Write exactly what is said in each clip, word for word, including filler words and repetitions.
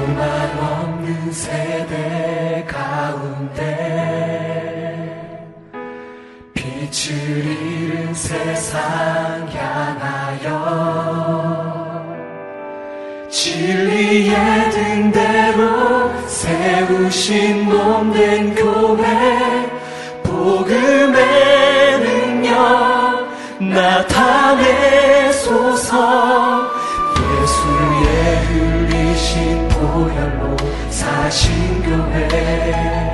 소망 없는 세대 가운데 빛을 잃은 세상 향하여 진리의 등대로 세우신 몸된 교회, 복음의 능력 나타내소서. 예수의 흘리신 보혈로 사신 교회,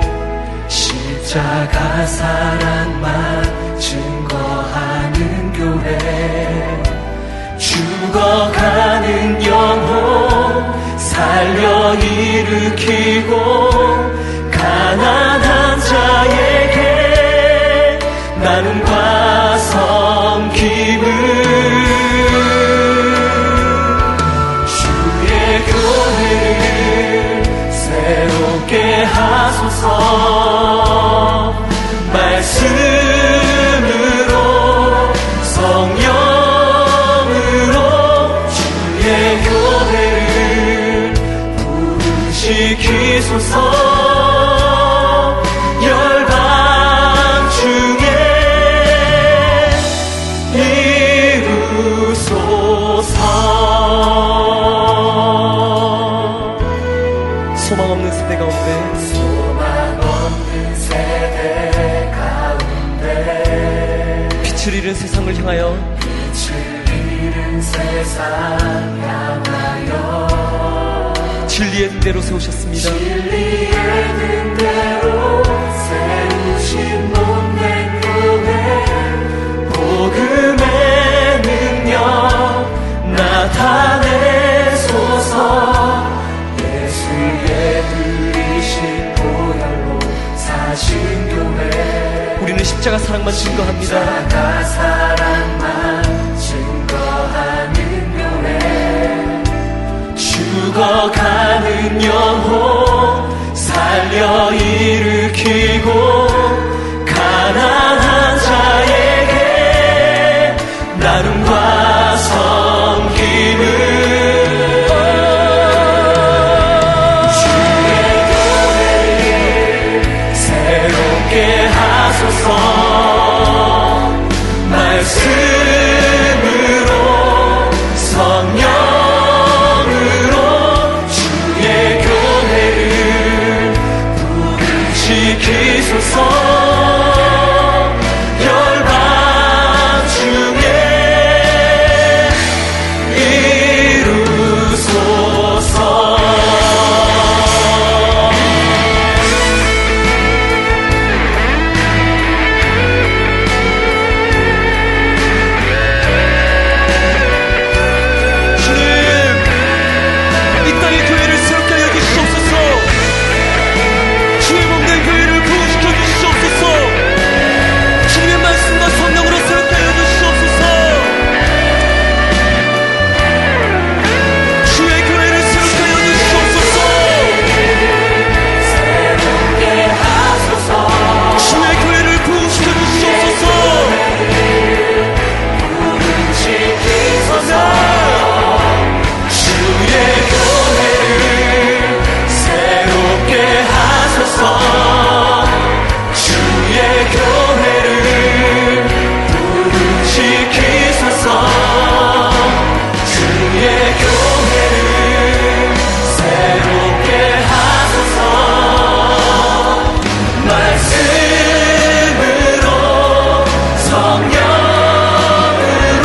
십자가 사랑만 증거하는 교회, 죽어가는 영혼 살려 일으키고 가난한 자에게 나눔과 섬김을 주의 교회를 새롭게 하소서. 말씀으로 성령으로 주의 교회를 부르시키소서. 열방 중에 이루소서. 소망 없는 세대 가운데 소망 없는 세대 가운데 빛을 잃은 세상을 향하여 빛을 잃은 세상 향하여 진리의 등대로 세우셨습니다. 진리의 등대로 세우신 몸된 교회, 복음의 능력 나타내소서. 예수의 흘리신 보혈로 사신 교회, 우리는 십자가 사랑만 증거합니다. 십자가 사랑만 증거하는 교회, 죽어가는 영혼 살려 일으키고 가난한 자에게 나눔과 섬김을 말씀으로 성령으로 주의 교회를 부르시키소서. 열방 중에 이루소서.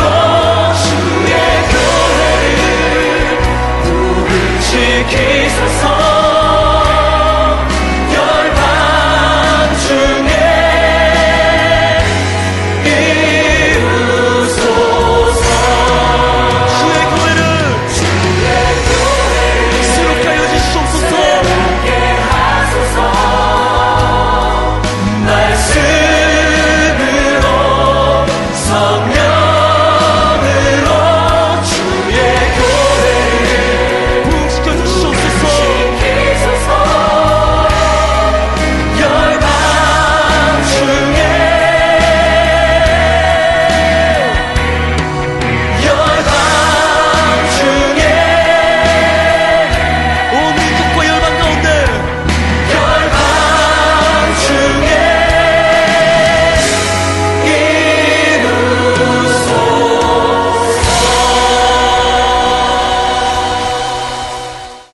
Jesus.